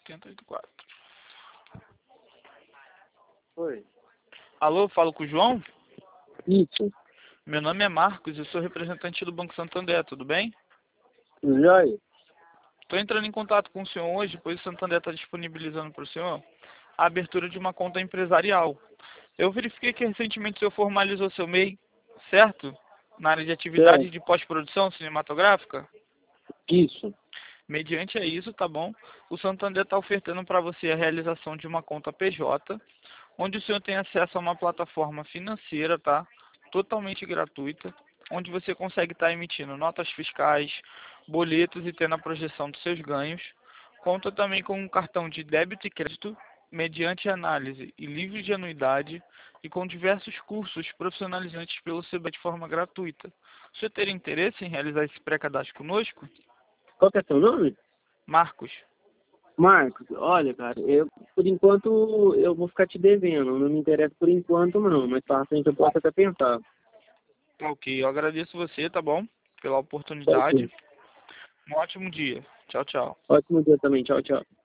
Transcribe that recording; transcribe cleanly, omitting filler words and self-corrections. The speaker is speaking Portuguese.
84. Oi. Alô, falo com o João? Isso. Meu nome é Marcos, eu sou representante do Banco Santander, tudo bem? Tudo jóia? Estou entrando em contato com o senhor hoje, pois o Santander está disponibilizando para o senhor a abertura de uma conta empresarial. Eu verifiquei que recentemente o senhor formalizou seu MEI, certo? Na área de atividade Certo. de pós-produção cinematográfica. Isso. Mediante a isso, tá bom? O Santander está ofertando para você a realização de uma conta PJ, onde o senhor tem acesso a uma plataforma financeira, tá? Totalmente gratuita, onde você consegue estar emitindo notas fiscais, boletos e tendo a projeção dos seus ganhos. Conta também com um cartão de débito e crédito, mediante análise e livre de anuidade, e com diversos cursos profissionalizantes pelo SEBRAE de forma gratuita. O senhor teria interesse em realizar esse pré-cadastro conosco? Qual que é seu nome? Marcos. Marcos, olha, cara, eu, por enquanto, eu vou ficar te devendo. Não me interessa por enquanto, não. Mas para frente eu posso até pensar. Ok, eu agradeço você, tá bom? Pela Certo. oportunidade. Um ótimo dia. Tchau, tchau. Ótimo dia também. Tchau, tchau.